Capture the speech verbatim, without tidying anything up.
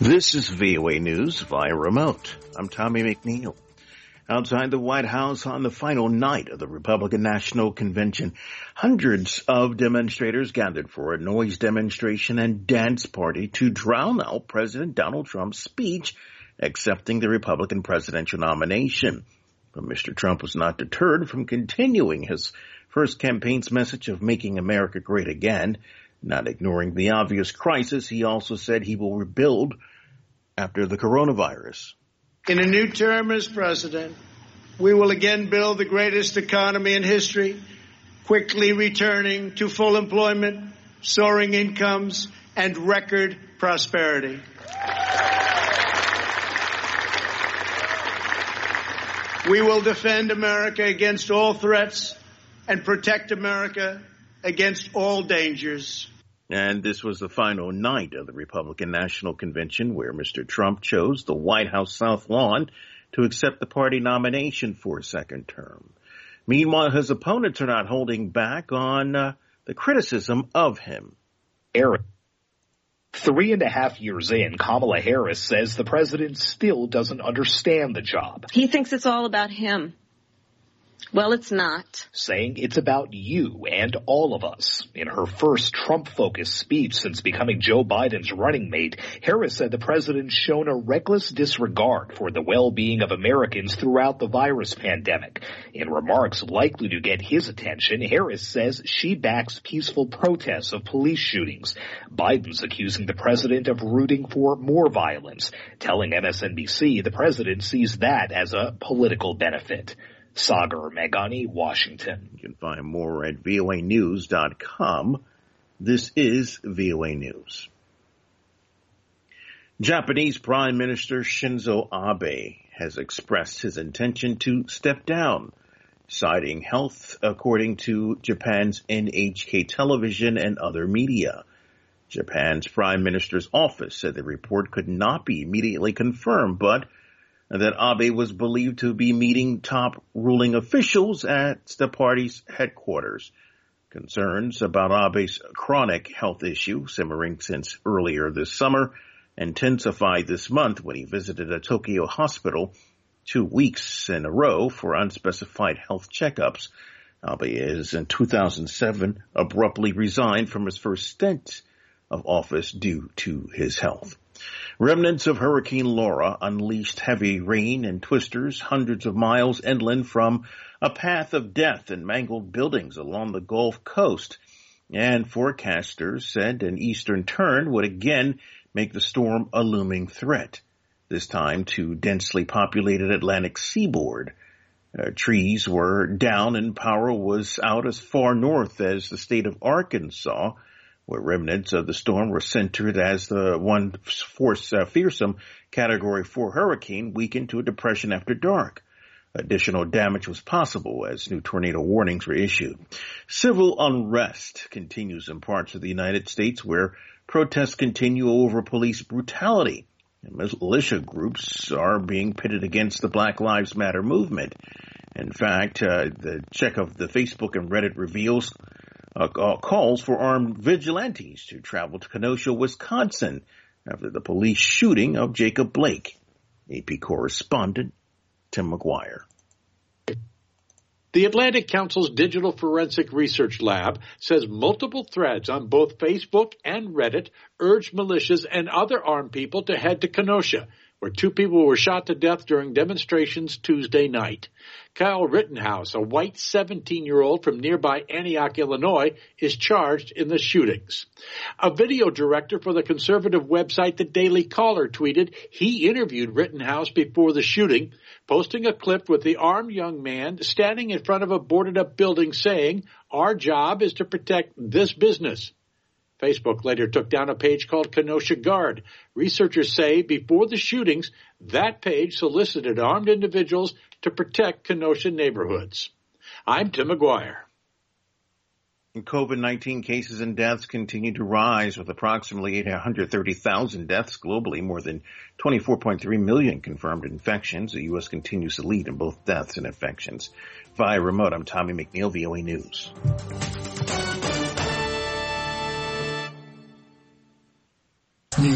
This is V O A News via remote. I'm Tommy McNeil. Outside the White House on the final night of the Republican National Convention, hundreds of demonstrators gathered for a noise demonstration and dance party to drown out President Donald Trump's speech accepting the Republican presidential nomination. But Mister Trump was not deterred from continuing his first campaign's message of making America great again. Not ignoring the obvious crisis, he also said he will rebuild after the coronavirus. In a new term as president, we will again build the greatest economy in history, quickly returning to full employment, soaring incomes, and record prosperity. We will defend America against all threats and protect America against all dangers. And this was the final night of the Republican National Convention where Mister Trump chose the White House South Lawn to accept the party nomination for a second term. Meanwhile, his opponents are not holding back on uh, the criticism of him. Eric. Three and a half years in, Kamala Harris says the president still doesn't understand the job. He thinks it's all about him. Well, it's not. Saying it's about you and all of us. In her first Trump-focused speech since becoming Joe Biden's running mate, Harris said the president's shown a reckless disregard for the well-being of Americans throughout the virus pandemic. In remarks likely to get his attention, Harris says she backs peaceful protests of police shootings. Biden's accusing the president of rooting for more violence, telling M S N B C the president sees that as a political benefit. Sagar Meghani, Washington. You can find more at V O A news dot com. This is V O A News. Japanese Prime Minister Shinzo Abe has expressed his intention to step down, citing health, according to Japan's N H K television and other media. Japan's Prime Minister's office said the report could not be immediately confirmed, but that Abe was believed to be meeting top ruling officials at the party's headquarters. Concerns about Abe's chronic health issue, simmering since earlier this summer, intensified this month when he visited a Tokyo hospital two weeks in a row for unspecified health checkups. Abe is, in two thousand seven, abruptly resigned from his first stint of office due to his health. Remnants of Hurricane Laura unleashed heavy rain and twisters hundreds of miles inland from a path of death and mangled buildings along the Gulf Coast. And forecasters said an eastern turn would again make the storm a looming threat, this time to densely populated Atlantic seaboard. Uh, trees were down and power was out as far north as the state of Arkansas, where remnants of the storm were centered as the one force uh, fearsome Category four hurricane weakened to a depression after dark. Additional damage was possible as new tornado warnings were issued. Civil unrest continues in parts of the United States where protests continue over police brutality. And militia groups are being pitted against the Black Lives Matter movement. In fact, uh, the check of the Facebook and Reddit reveals Uh, calls for armed vigilantes to travel to Kenosha, Wisconsin, after the police shooting of Jacob Blake. A P correspondent Tim McGuire. The Atlantic Council's Digital Forensic Research Lab says multiple threads on both Facebook and Reddit urged militias and other armed people to head to Kenosha, where two people were shot to death during demonstrations Tuesday night. Kyle Rittenhouse, a white seventeen-year-old from nearby Antioch, Illinois, is charged in the shootings. A video director for the conservative website The Daily Caller tweeted he interviewed Rittenhouse before the shooting, posting a clip with the armed young man standing in front of a boarded-up building saying, "Our job is to protect this business." Facebook later took down a page called Kenosha Guard. Researchers say before the shootings, that page solicited armed individuals to protect Kenosha neighborhoods. I'm Tim McGuire. COVID nineteen cases and deaths continue to rise, with approximately eight hundred thirty thousand deaths globally, more than twenty-four point three million confirmed infections. The U S continues to lead in both deaths and infections. Via remote, I'm Tommy McNeil, V O A News.